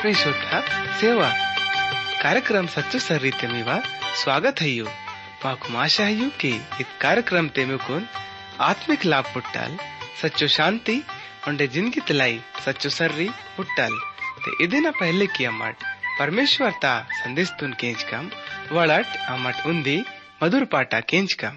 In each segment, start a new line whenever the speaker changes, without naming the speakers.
श्रोता सेवा कार्यक्रम सच्चो सर्रीते मीवा स्वागत है। माकु आशा है कि इस कार्यक्रम ते में आत्मिक लाभ पुट्टाल सच्चो शांति और जिंदगी तलाई सच्चो सर्री पुट्टाल ते इदिना पहले की अम्मट परमेश्वर ता संदेश तुन केंच कम वड़ट अम्मट उन्दी मधुर पाटा केंच कम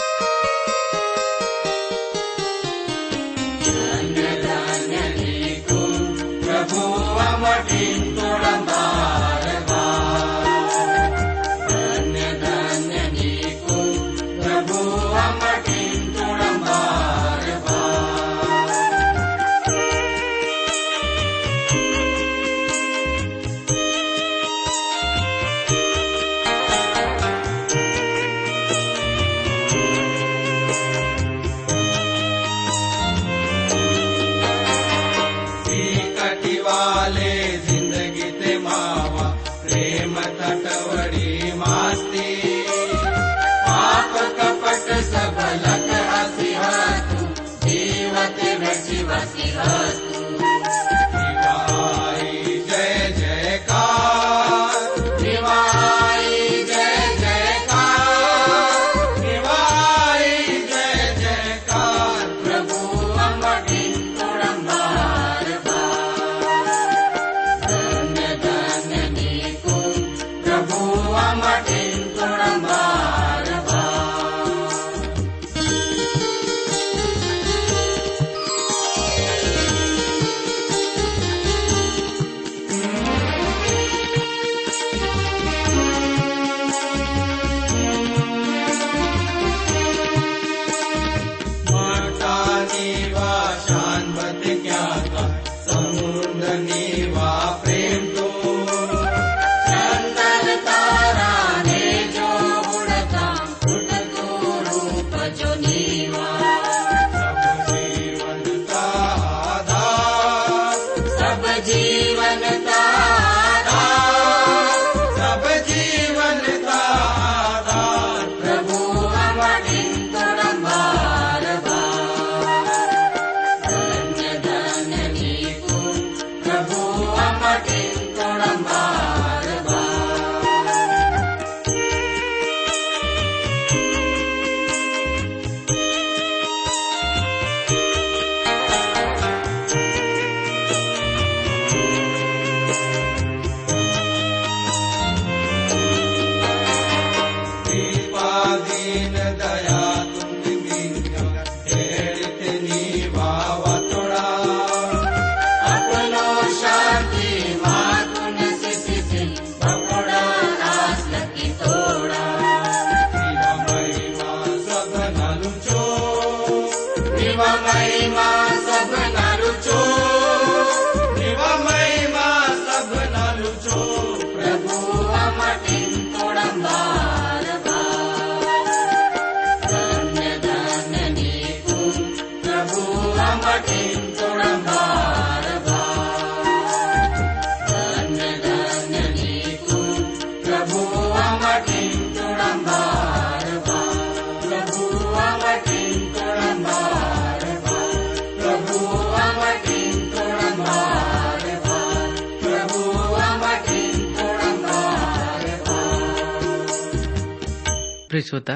श्रोता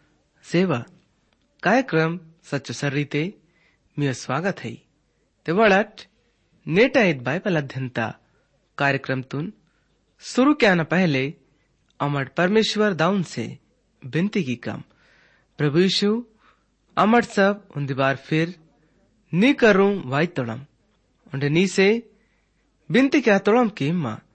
सेवा कार्यक्रम सच्चो सर्रीते मियो स्वागत है। ते वड़ट नेटा इत बाइबल अध्ययनता कार्यक्रम तुन शुरू क्या न पहले अमर परमेश्वर दाउन से विनती की कम प्रभु यीशु अमर सब उन्दी बार फिर नी करूं वाई तोड़म उन्हें नी से विनती क्या तोड़म की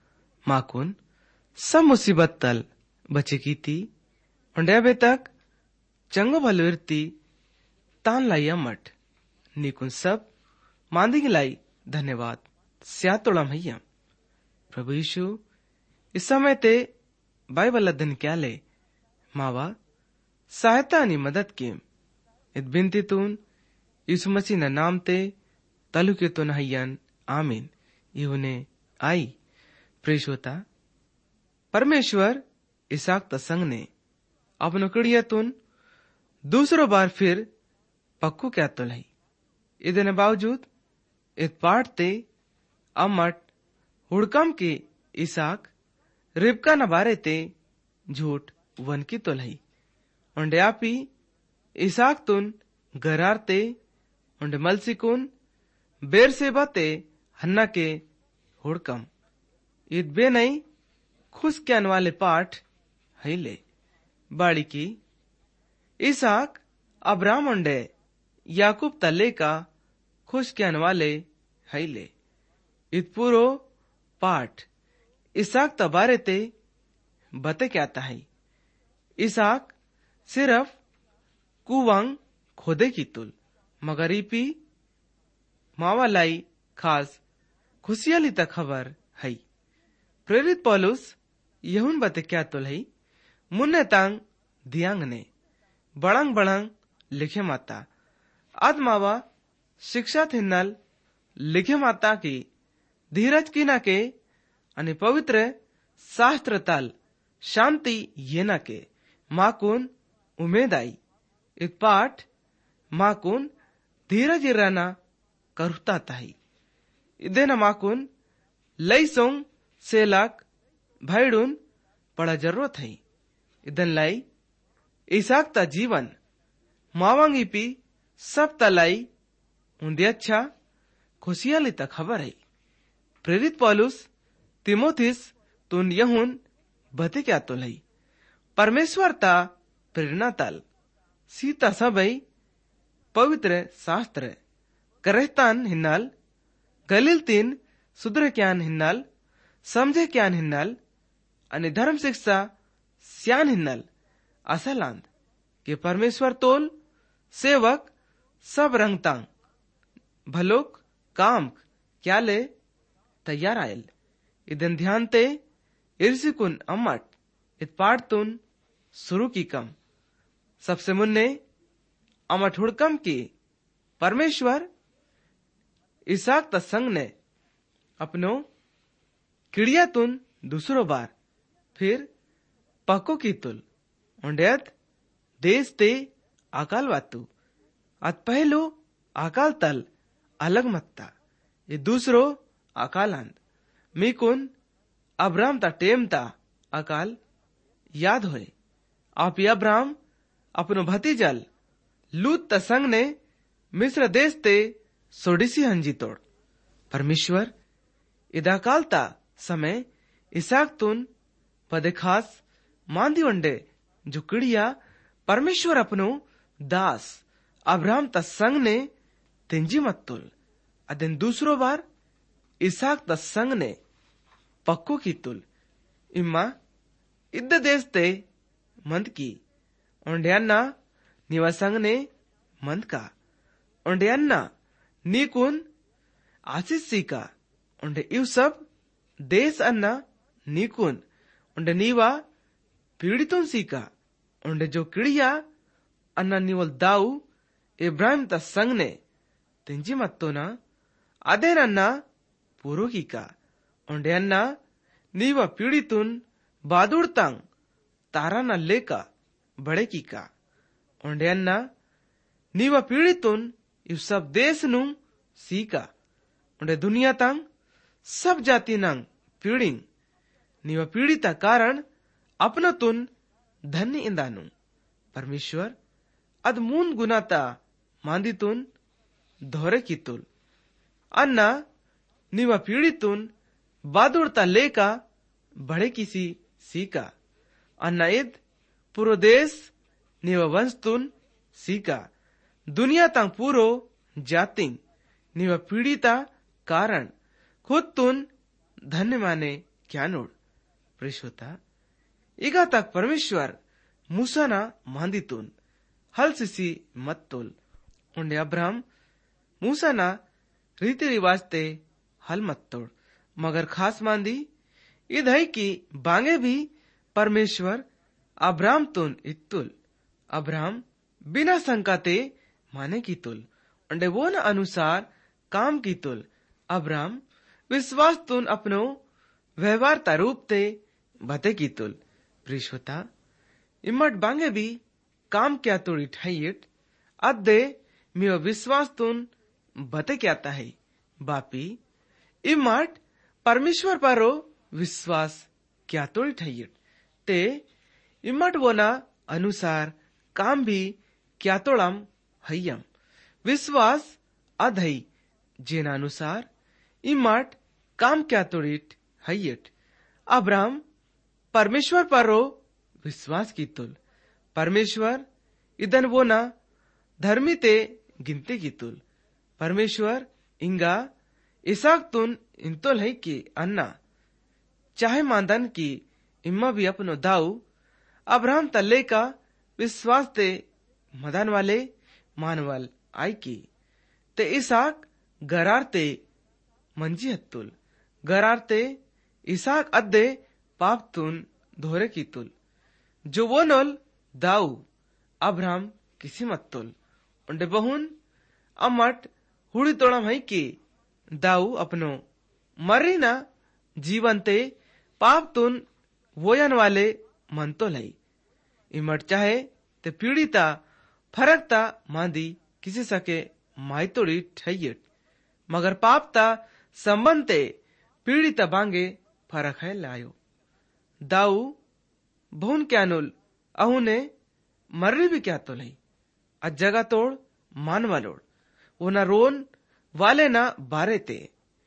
माकुन सब मुसीबत तल बचे की थी उन्हें अबे तक चंगो भलविरती तान लाई अमट निकुन सब मांदी लाई धन्यवाद स्यातोड़म हैया प्रभु यीशु इस समय ते बाइबल अध्ययन क्या ले मावा सहायता नी मदद की इत बिनती तून यीशु मसीह न नाम ते तलु के तो नहयन आमीन इहुने आई प्रेषोता परमेश्वर इसाक तसंग ने अपनो कड़िया तुन दूसरो बार फिर पक्कू क्या तो लाई इतने बावजूद इत पाठ ते अमट हुड़कम के इसाक रिबका न बारे ते झूठ वन की तोलही उंडे आपी इसाक तुन गरार ते उंडे मलसिकुन बेर सेबा ते हन्ना के हुड़कम ईद बे नहीं खुश क्यान वाले पाठ ले बाड़ी की इसाक अब्राम उंडे याकूब तले का खुश क्यान वाले ले ईद पूरो पाठ इसाक तबारे ते बते क्या है। इसाक सिर्फ कुवंग खोदे की तुल मगर ईपी मावालाई खास खुशियाली तक खबर है। प्रेरित पौलुस यहुन बते क्या तुल है मुन्ने तांग दियांग ने बड़ंग बड़ंग लिखे माता आत्मावा शिक्षा थिन्नल लिखे माता की धीरज की ना के अनि पवित्र शास्त्र तल शांति ये ना के माकुन उमेद आई इत पाठ माकुन धीरज इराना करुता ताही इदे न माकुन लई सोंग सेलाक भाईडून पड़ा जरूरत है इदन लाई इसाक ता जीवन मावांगी पी सब तलाई उन्दे अच्छा खुशियाली तक खबर है। प्रेरित पौलुस तिमोथिस तुन यहुन बते क्या तो लई परमेश्वर ता प्रेरणा तल सीता सबई पवित्र शास्त्र करहतान हिन्नल गलील तीन सुधरे क्यान हिन्नल समझे क्यान हिन्नल अनि धर्म शिक्षा स्यान हिन्नल असलांद के परमेश्वर तोल सेवक सब रंगतांग भलोक काम क्या ले तैयार आयल इदन ध्यान ते इर्सिकुन अम्मट इत पाठ तुन शुरू की कम सबसे मुन्ने अमट हुड़कम की परमेश्वर इसाक तत्संग ने अपनो किड़िया तुन दूसरो बार फिर पको की तुल उंडेत देश ते अकाल वातु अत पहलो अकाल तल अलग मत्ता ये दूसरो अकालांद मीकुन अब्राम ता टेम ता अकाल याद होए आप अब्राम अपनो भतीजल लूत तसंग ने मिस्र देश ते सोडिसी हंजी तोड़ परमेश्वर इदा कालता समय इसाक तुन पदे खास मांदी वंडे जुकड़िया परमेश्वर अपनो दास अब्राम तसंग ने तिंजी मत्तुल अदन दूसरो बार इसाक तसंग ने पक्को की तुल इम्मा इद्द देश ते मंद की ओंडियाना निवासंग ने मंद का ओंडियाना नीकुन आशीष सीका ओंडे इव सब देश अन्ना नीकुन ओंडे नीवा पीड़ितों सीका ओंडे जो किड़िया अन्ना निवल दाऊ इब्राहिम ता संग ने तिंजी मत्तो ना अदेन अन्ना पूरो की का ओंडे अन्ना नीवा पीड़ितुन बादुड़तांग तारा न लेका बड़े की का ओंडे अन्ना नीवा पीड़ितुन इव सब देश नु सीका ओंडे दुनिया तांग सब जाति नंग पीड़िंग नीवा पीड़िता कारण अपनो तुन धन्य इंदानु परमेश्वर अदमून गुनाता मांदी तुन धोरे की तुल अन्ना नीवा पीड़ितुन बादुड़ता लेका बड़े किसी सीका अन्ना इद पूरो देश नीवा वंश तुन सीका दुनिया तंग पूरो जातिंग नीवा पीड़िता कारण खुद तुन धन्य माने क्या नोड़ प्रिशोता इगा तक परमेश्वर मूसा ना मांदी तुन हल सिसी मत तुल उन्हें अब्राहम मूसा ना रीति रिवाज ते हल मत तोड़ मगर खास मांदी इधई की बांगे भी परमेश्वर अब्राहम तुन इत्तुल अब्राहम बिना शंका ते माने की तुल उन्हें वो न अनुसार काम की तुल अब्राहम विश्वास तुन अपनो व्यवहार तारूप ते बते की तुल प्रिशोता इमट बांगे भी काम क्या तोड़ी ठाइट अद्दे मियो विश्वास तुन बते क्या है बापी इमट परमेश्वर पारो विश्वास क्या तोड़ी ठहियट ते इमट वोना अनुसार काम भी क्या तोड़म हयम विश्वास अधई जेना अनुसार इमट काम क्या तोड़िट हयट अब्राहम परमेश्वर पारो विश्वास की तुल परमेश्वर इदन वो ना धर्मी ते गिनते की तुल परमेश्वर इंगा इसाक तुन इंतोल है कि अन्ना चाहे मांदन की इम्मा भी अपनो दाऊ अब्राहम तल्ले का विश्वास ते मदन वाले मानवल आई की ते इसाक गरार ते मंजी हत्तुल गरार ते इसाक अद्दे पाप तुन धोरे की तुल जो वो नोल दाऊ अब्राहम किसी मत्तुल उन्डे बहुन अमट हुड़ी तोड़म है कि दाऊ अपनो मर्री ना जीवन ते पाप तुन वोयन वाले मनतो लाई इमट चाहे ते पीड़िता फरकता मांदी किसी सके माई तोड़ी ठहियट मगर पापता संबंध ते पीड़िता बांगे फरक है लायो दाऊ बहुन क्या नुल अहुने मर्री भी क्या तो लाई अज जगह तोड़ मान वालोड़ वो ना रोन वाले ना बारे ते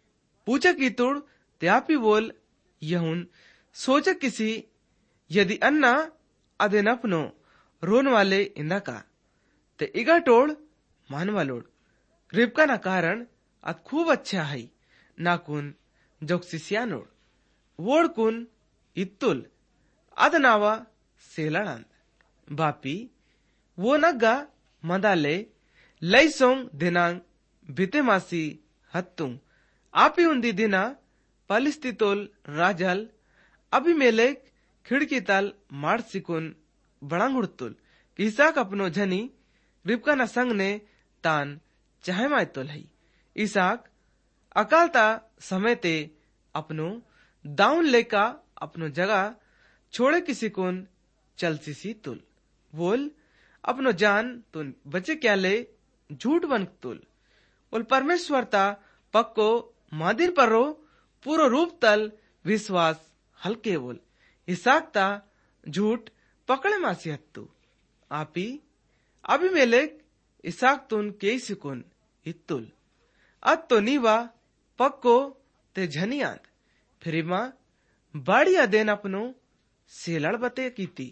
पूछा की तुड़ ते आपी बोल यहुन सोचा किसी यदि अन्ना अदे नपनो रोन वाले इंदा का ते इगा तोड़ मान वालोड़ रिबका ना कारण अत खूब अच्छा है नाकुन जोक्सिसियानोड़ वोड़ कुन इत्तुल अद नावा सेलानंद बापी वो नग्गा मदाले लई सोंग दिनांग बिते मासी हत्तुं आपी उन्दी दिना पलिस्तितोल राजल अभिमेलेक खिड़की तल मार सिकुन बड़ांगुड़तुल इसाक अपनो झनी रिबका न संग ने तान चाहे मायतुल है इसाक अकालता समय ते अपनो दाउन लेका अपनो जगह छोड़े किसी कुन चल सी तुल बोल अपनो जान तुन बचे क्या ले झूठ बन तुल बोल परमेश्वर ता पक्को मादिर परो पूरो रूप तल विश्वास हल्के बोल इसाक ता झूठ पकड़े मासी हत्तु आपी अभिमेलेक इसाक तुन के सिकुन इत्तुल अत तो नीवा पक्को ते झनियाद फिर मां बाड़ी अदेन अपनो सेलड़ बते कीती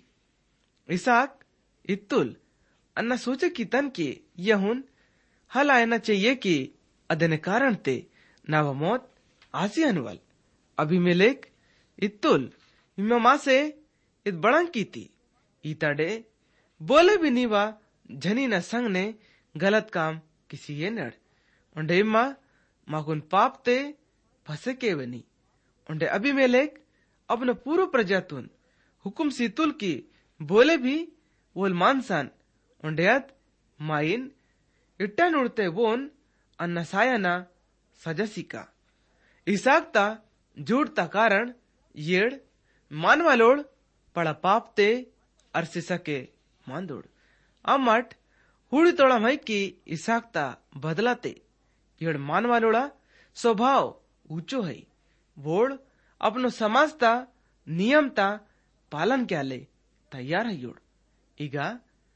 इसाक इत्तुल अन्ना सोचे की तन के यहुन हल आयना चाहिए कि अदन कारण ते नावा मौत आसी अनवल अभिमेलेक इत्तुल इम्मा मां से इत बड़ंग कीती इताडे बोले भी नीवा झनी न संग ने गलत काम किसी ये नड़ उन्डे इम्मा माकुन पाप ते फसे के बनी उन्डे अभिमेलेक अपने पूर्व प्रजातुन हुकुम सीतुल की बोले भी वोल मानसान उन्डे अत माइन इट्टन उड़ते वोन अन्ना सायना सजसिका इसाकता झूठता कारण येड़ मानवालोड़ पड़ा पाप ते अरसे सके मांदोड़ अमट हुड़ी तोड़ा मई की इसाकता बदलाते येड़ मानवालोड़ा स्वभाव ऊंचो है वोड़ अपनो समाजता नियमता पालन क्या ले तैयार है योड़ इगा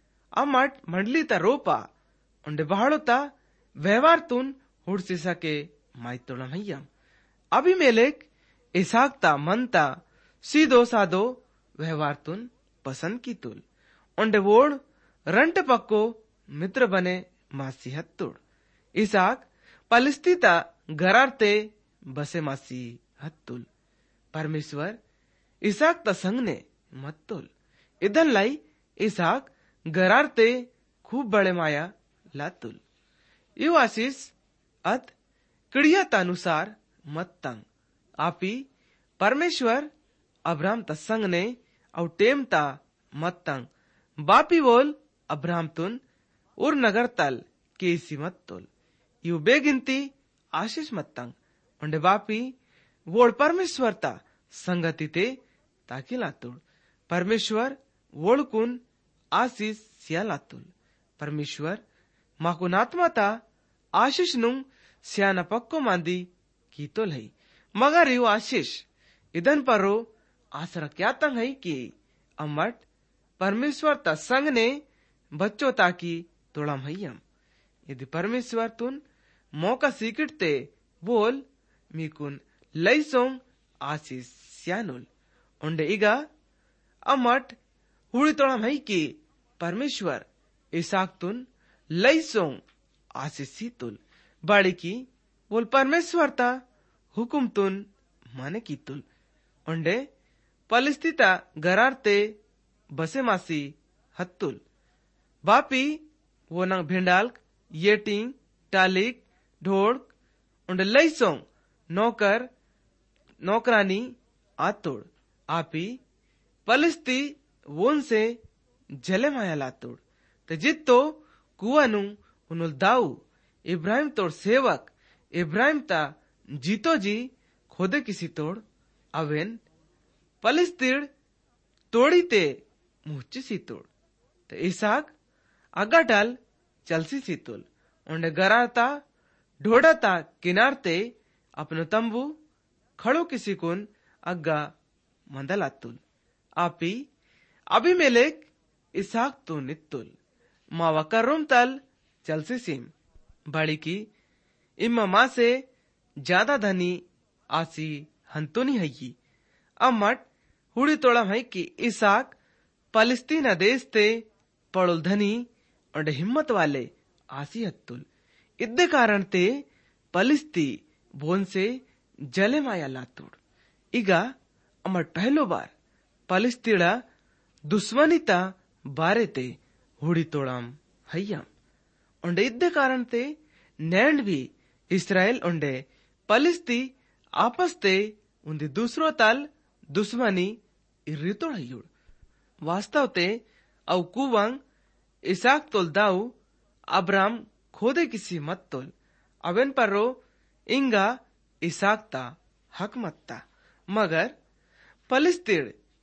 अमट मंडली ता रोपा उन्डे बहाड़ोता व्यवहार तुन हुड़ से सके माइतोड़ा मैयम अभिमेलेक इसाकता मनता सीधो साधो व्यवहार तुन पसंद की तुल उन्डे वोड़ रंट पक्को मित्र बने मासी हत्तुड़ इसाक पलिस्तीता गरारते बसे मासी हत्तुल परमेश्वर इसाक ता संग ने मत्तुल इधन लाई इसाक गरारते खूब बड़े माया लातुल यू आशीष अत किड़ियातानुसार मत्तंग आपी परमेश्वर अब्राहम ता संग ने औ टेम ता मत्तंग बापी बोल अब्राहम तुन उर नगर तल केसी मत्तुल यू बेगिनती आशीष मत्तंग उन्डे बापी वोड़ परमेश्वर ता संगति ते ताकि लातुल परमेश्वर वोड़ कुन आशीष सिया लातुल परमेश्वर माकुन आत्मा ता आशीष नुंग सियाना पक्को मांदी कीतोल है मगर यू आशीष इधन परो आसरा क्या तंग है कि अमट परमेश्वर ता संग ने बच्चों ताकि तोड़ा मैयम यदि परमेश्वर तुन मौका सीखते बोल मीकुन लईसोंग आशीष स्यानुल उंडे इगा अमट हुड़ी तोड़ा मई की परमेश्वर इसाक तुन लईसोंग आशीष सीतुल बाड़ी की बोल परमेश्वर ता हुकुम तुन माने की तुल उंडे पलिस्तीता गरारते बसे मासी हत्तुल बापी वो नंग भिंडाल्क येटिंग टालिक ढोड़ उंडे लईसोंग नौकर नौकरानी आतोड़ आपी पलिस्ती वोन से जले माया लातोड़ ते जित्तो कुआनु उनुल दाऊ इब्राहिम तोड़ सेवक इब्राहिम ता जीतो जी खोदे किसी तोड़ अवेन पलिस्तीड़ तोड़ी ते मुच्ची सी तोड़ ते इसाक अगाटल चलसी सी तुल उन्हें गराता ढोड़ाता किनारते अपनो तंबू खड़ो किसी कुन अग्गा मंदलातुल आपी अभिमेलेक इसाक तो नित्तुल मावा कर्रुम तल चलसी सीम बड़ी की इम्मा माँ से ज्यादा धनी आसी हंतुनी हयी अम्मट हुड़ी तोड़ा है कि इसाक पलिस्तीना देश ते पड़ुल धनी और हिम्मत वाले आसी हत्तुल इद्दे कारण ते पलिस्ती बोन से जले माया लातुड़ इगा अमर पहलो बार पलिस्तीड़ा दुश्मनीता बारे ते हुड़ी तोड़ाम हय्याम उंडे इद्दे कारण ते नैंड भी इस्राएल उंडे पलिस्ती आपस ते उन्दी दूसरो तल दुश्मनी इर्री तोड़ हयुड़ वास्तव ते औ कुवंग इसाक तोल दाऊ अब्राम खोदे किसी मत तोल अवेन पर रो इंगा इसाक ता हक मत्ता मगर पलिस्तीड़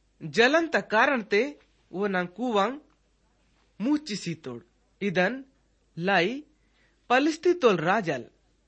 जलन ता कारण ते वो नंग कुवंग मुच्ची सी तोड़ इदन लाई पलिस्ती तोल राजल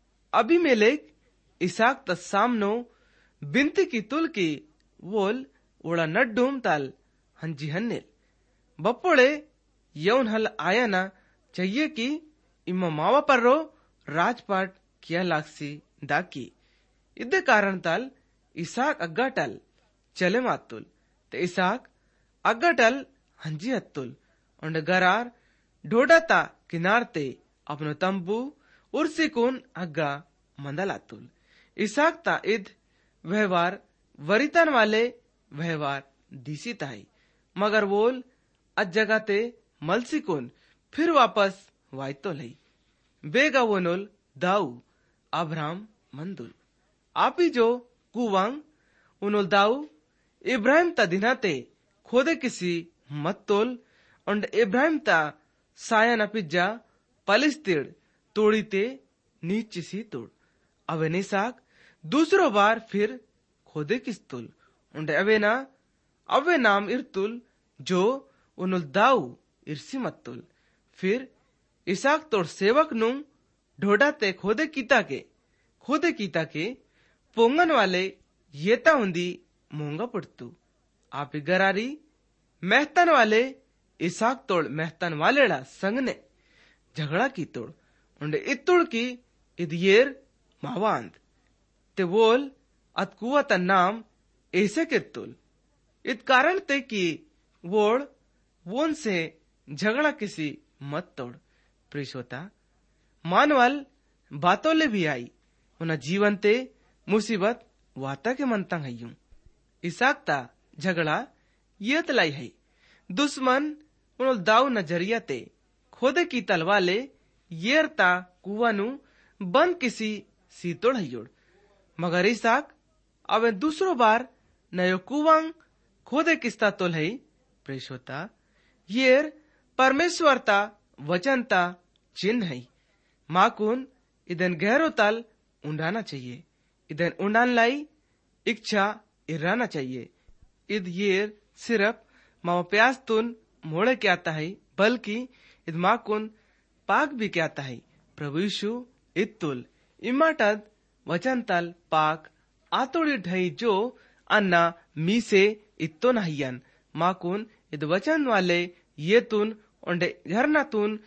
अभिमेलेक इसाक ता सामनो बिनती की तुल की वोल उड़ा नड्डूम ताल हंजी हन्नेल बप्पोड़े यौन हल आया ना चाहिए कि इम्मा मावा पर रो राजपाट किया लाक्सी दाकी इद्दे कारण ताल इसाक अग्गाटल चले मातुल ते इसाक अग्गाटल हंजी हत्तुल उंड गरार ढोडाता किनारते अपनो तंबू उर्सिकुन अग्गा मंदलातुल इसाक ता इद व्यवहार वरितन वाले व्यवहार दीसी ताई मगर वोल अज जगाते मलसिकुन फिर वापस वायतो लई बेगा वोनुल दाऊ अब्राम मंदुल आपी जो कुवंग उनुल दाऊ इब्राहिम ता दिनाते खोदे किसी मत्तोल उंड इब्राहिम ता साया न पिज्जा पलिस्तीड़ तोड़ीते नीची सी तोड़ अवे निसाक दूसरो बार फिर खोदे किस तुल उंडे अवे नाम इर्तुल जो उनुल दाऊ इर्सी मत्तुल फिर इसाक तोड़ सेवक नु ढोडाते खोदे कीता के पोंगन वाले येता उंदी मोंगा पड़तू आप गरारी मेहतन वाले इसाक तोड़ मेहतन वालेड़ा संग ने झगड़ा की तोड़ उंडे इतुड़ की इदियर मावांद ते वोल अतकुआ ता नाम ऐसे किरतुल इत कारण ते की वोड़ वोन से झगड़ा किसी मत तोड़ प्रिशोता मानवल बातों ले भी आई उना जीवन ते मुसीबत वाता के मनता हयूं इसाक ता झगड़ा ये तलाई है दुश्मन उन दाऊ नजरिया ते खोदे की तलवाले येरता कुआनु बंद किसी सीतोड़ हयोड़ मगर इसाक अवे दूसरो बार नयो कुवांग खोदे किस्ता तोल है प्रेशोता येर परमेश्वरता वचनता चिन्ह है माकुन इधन गहरो तल उंडाना चाहिए इधन उंडान लाई इच्छा इराना चाहिए इध येर सिर्फ माँ प्यास तुन मोड़े क्या आता है बल्कि इध माकुन पाक भी क्या आता है प्रभु यीशु इत्तुल इमाटद वचन तल पाक आतोड़ी ढई जो अन्ना मी से इत्तो नहियन माकुन इद वचन वाले ये तुन ओंडे झरना तुन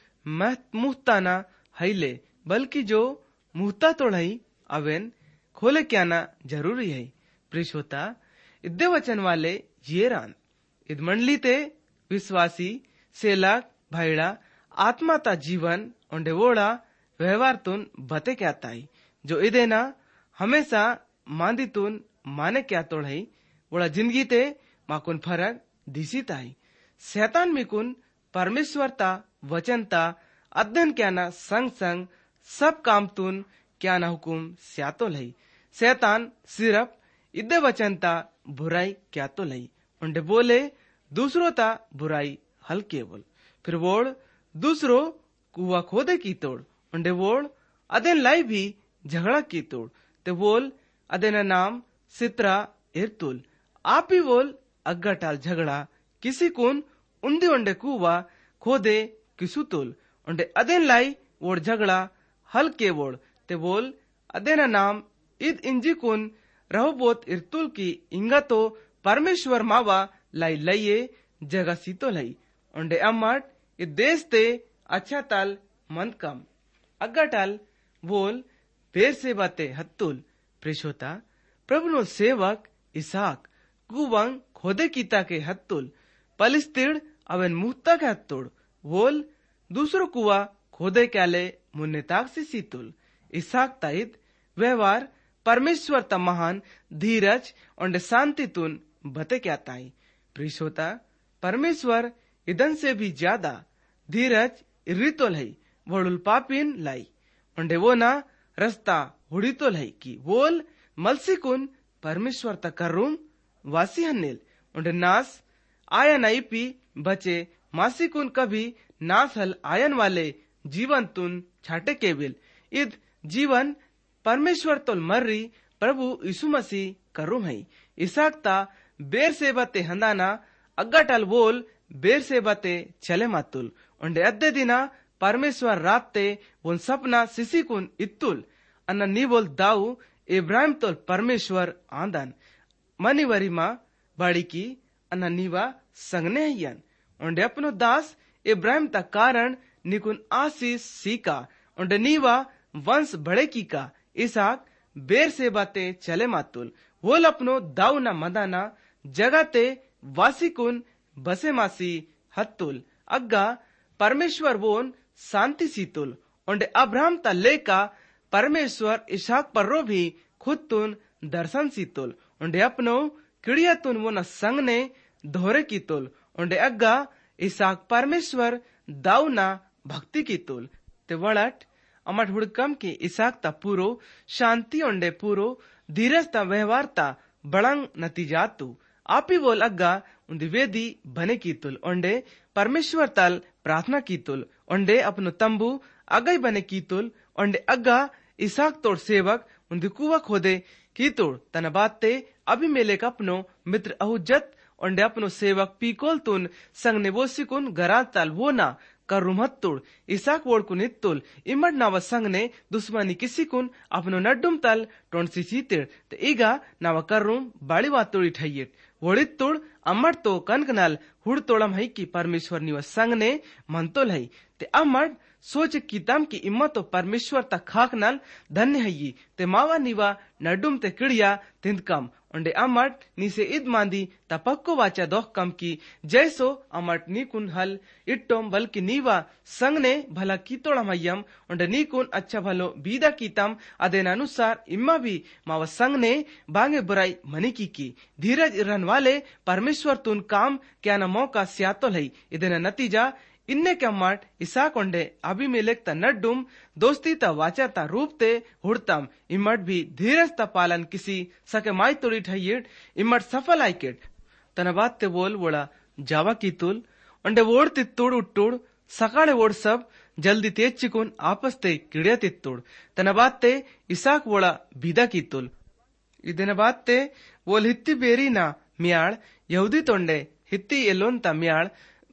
मुहताना हईले बल्कि जो मुहता तोड़ई अवेन खोले क्या ना जरूरी है। प्रिशोता इद्दे वचन वाले ये रान इद मंडली ते विश्वासी सेलाक भाईड़ा आत्माता जीवन ओंडे वोड़ा व्यवहार तुन बते क्या ताई जो इदेना हमेशा मांदी तुन माने क्या तोड़ई वोड़ा जिंदगी ते माकुन फरक दिसी ताई शैतान मिकुन परमेश्वरता वचनता अध्ययन क्या ना संग संग सब काम तुन क्या ना हुकुम स्यातो लई शैतान सिर्फ इद्दे वचनता बुराई क्या तो लई उन्हें बोले दूसरों ता बुराई हल्के बोल फिर वोड़ दूसरो कुआ खोदे की तोड़ उन्हें वोड़ अदेन लाई भी झगड़ा की तोड़ ते बोल अदेना नाम सित्रा इरतुल आप ही बोल अग्गा टाल झगड़ा किसी कुन उन्दी उन्डे कुआ खोदे किसु तुल उन्हें अदेन लाई वोड़ झगड़ा हल्के वोड़ ते बोल अदेना नाम ईद इंजी कुन रहोबोत इरतुल की इंगा तो परमेश्वर मावा लाई लइये जगह सीतो लई उन्डे अम्मट इ देश ते अच्छा ताल मंद कम अग्गा टाल बोल बेर से बाते हत्तुल प्रेशोता प्रभु नो सेवक इसाक कुवंग खोदे कीता के हत्तुल पलिस्तीड़ अवन मुहता के हत्तुड़ बोल दूसरो कुआ खोदे क्याले मुन्ने ताकसी सीतुल इसाक ताइद व्यवहार परमेश्वर ता महान धीरज और शांति तुन बते क्या ताई प्रिशोता परमेश्वर इदन से भी ज्यादा धीरज रितोल है वोडुल पापिन लाई उन्डे वो ना रस्ता हुड़ितोल है कि वोल मलसिकुन परमेश्वर ता करूम वासी हन्नेल उन्डे नास आया नहीं पी बचे मासिकुन कभी नास हल आयन वाले जीवन तुन छाटे केबिल इद जीवन परमेश्वर तोल मर्री प्रभु यीशु मसीह करूम है इसाकता बेर से बाते हंदाना अग्गाटल बोल बेर से बाते चले मातुल उन्डे अद्दे दिना परमेश्वर रात्ते उन सपना सिसी कुन इत्तुल अन्ना नी बोल दाऊ इब्राहिम तोल परमेश्वर आंदन मनी वरिमा बाड़ी की अन्ना नीवा संगने हयन उन्डे अपनो दास इब्राहिम ता कारण निकुन आशीष सीका उन्डे नीवा वंश बड़े की का इसाक बेर से बाते चले मातुल वोल अपनो दाऊ ना मदाना जगते वासिकुन बसे मासी हत्तुल अग्गा परमेश्वर वोन शांति सीतुल उन्डे अब्राहम ता लेका परमेश्वर इसाक पर्रो भी खुद तुन दर्शन सीतुल उन्डे अपनो किड़िया तुन वो न संग ने धोरे की तुल उन्डे अग्गा इसाक परमेश्वर दाऊ ना भक्ति की तुल ते वड़ट अमट हुड़कम की इसाक ता पूरो शांति उन्डे पूरो धीरज ता व्यवहार ता बड़ंग नतीजा तू आप ही बोल अग्गा उन्दी वेदी बने की तुल उन्डे परमेश्वर तल प्रार्थना की तुल उन्डे अपनो तंबू अगई बने की तुल उन्डे अग्गा इसाक तोड़ सेवक उन्दी कुआ खोदे की तोड़ तना बाते अभी मेले का अपनो मित्र अहुजत उन्डे अपनो सेवक पीकोल तुन संग नेबोसी कुन गरा तल वो ना कर रुमत्तुड़ इसाक वोड़ कुन इत्तुल इमड नावा संग ने दुश्मनी किसी कुन अपनो नड्डुम तल टोंसी सीतिर ते इगा नावा कर रुम बाड़ी वातुड़ी ठैयेट वोड़ित्तुड़ अम्मड तो कनकनल हुड़ तोड़म है कि परमेश्वर निवा संग ने मंतोल है ते अम्मड सोच किताम की इम्मत तो परमेश्वर तक खाक नल धन्य है ते मावा निवा नड्डुम ते किड़िया तिंदकम उन्डे अमट नीसे इद मांदी तपक्को वाचा दोख कम की जैसो अमट नीकुन हल इट्टोम बल्कि नीवा संग ने भला कीतोड़म हयम उन्डे नीकुन अच्छा भलो बीदा कीतम अदेन अनुसार इम्मा भी मावा संग ने बांगे बुराई मनी की धीरज इरन वाले परमेश्वर तुन काम क्या न मौका स्यातोल है इदेन नतीजा इन्ने के अम्मट इसाक उन्डे अभिमेलेक ता नड्डुम दोस्ती ता वाचा ता रूप ते हुड़तम इम्मट भी धीरज ता पालन किसी सके माई तोड़ी ठहियट इम्मट सफल आइकेट तनबात ते बोल वोड़ा जावा की तुल उन्डे वोड़ तित्तुड़ उट्टुड़ सकाळे वोड़ सब जल्दी तेज चिकुन आपस ते किड़िया तित्तुड़ तनबात ते इसाक वोड़ा बीदा की तुल इदेन बात ते वोल हित्ती बेरी ना म्याड़ यहूदी तोंडे हित्ती एलोन ता म्याड़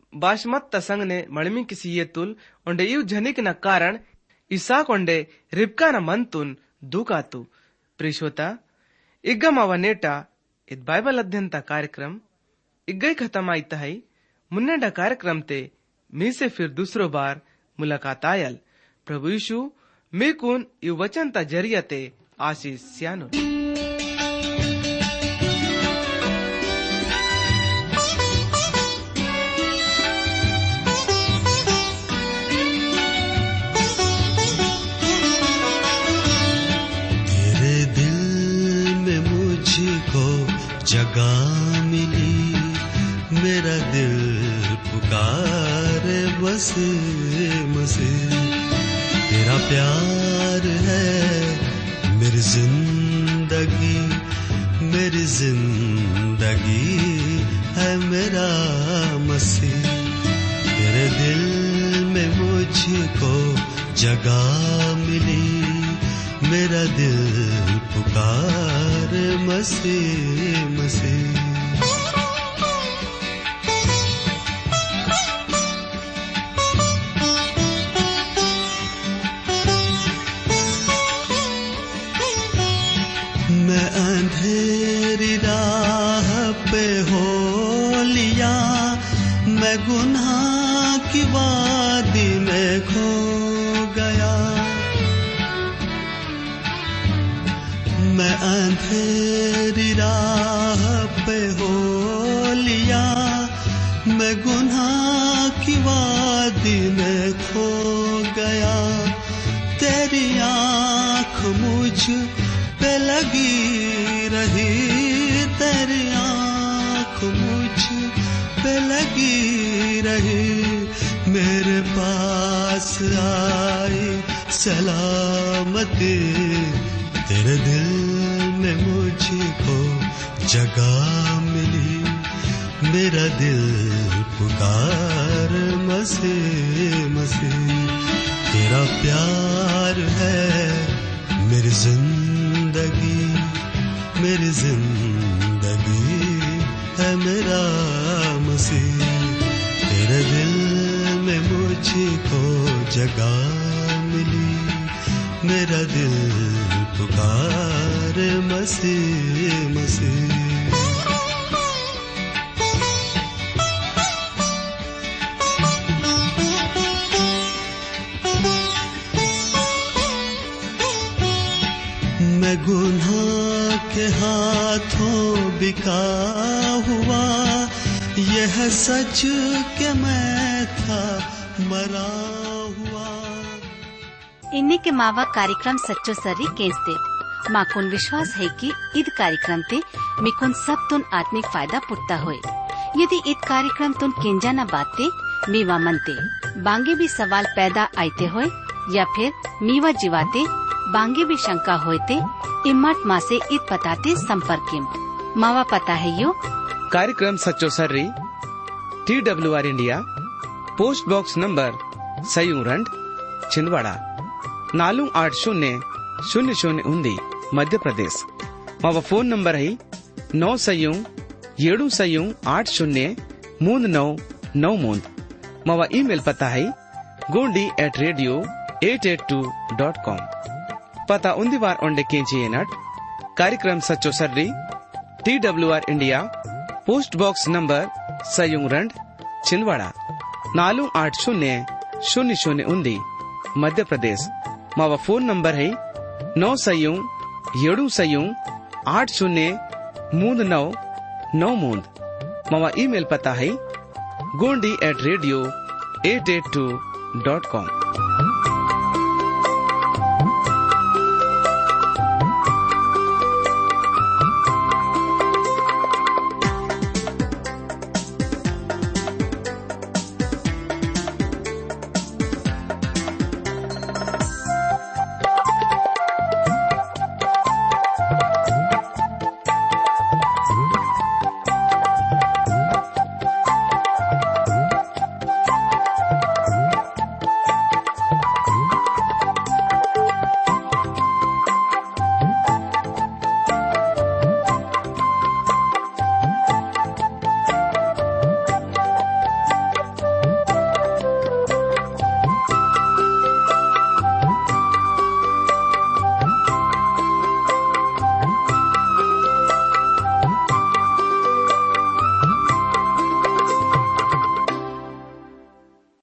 बाशमत तसंग ने मणमी किसी ये तुल उन्डे यू झनिक न कारण इसाक उन्डे रिबका न मन तुन दुकातु प्रिशोता इग्गा मावा नेटा इद बाइबल अध्ययन कार्यक्रम इग्गा खत्म आईता है मुन्नेडा कार्यक्रम ते मी से फिर दूसरो बार मुलाकात आयल। प्रभु यीशु मी कुन यु वचन ता जरिया ते आशीष सियानो।
जगह मिली मेरा दिल पुकारे बस मसे, तेरा प्यार है मेरी जिंदगी है मेरा मसीह। तेरे दिल में मुझको जगह मिली, मेरा दिल पुकार मसीह मसीह। मैं अंधेरी राह पे हो लिया, मैं गुनाह की वादी में खो गया। मैं अंधेरी राह पे हो लिया, मैं गुनाह की वादी में खो गया। तेरी आँख मुझ पे लगी रही, तेरी आँख मुझ पे लगी रही। मेरे पास आई सलामती, तेरे दिल में मुझको जगह मिली, मेरा दिल पुकार मसीह मसीह। तेरा प्यार है मेरी जिंदगी है मेरा मसीह। तेरे दिल में मुझको जगह मिली, मेरा दिल पुकार मसीह मसीह। मैं गुनाह के हाथों बिका हुआ, यह सच के मैं था मरा हुआ।
इन्हीं के मावा कार्यक्रम सच्चो सर्री केंसते माकुन विश्वास है कि ईद कार्यक्रम ते मिकुन सब तुन आत्मिक फायदा पुट्टा होए। यदि ईद कार्यक्रम तुन केंजा न बाते मीवा मनते बांगे भी सवाल पैदा आते होए या फिर मीवा जीवाते बांगे भी शंका होते इम्मत माँ से ईद पताते संपर्क मावा पता है यो
कार्यक्रम सच्चो सर्री TWR India, post box number सयूरंड छिंदवाड़ा 480000 मध्य प्रदेश। मावा फोन नंबर है 9 मावा ईमेल पता है gondi@radio882.com। पता उन्दी बार ओंडे केंची नट कार्यक्रम सच्चो सर्री TWR India, post box number सयूरंड छिंदवाड़ा 480000 मध्य प्रदेश। मावा फोन नंबर है 9 मावा ईमेल पता है gondi@radio882.com।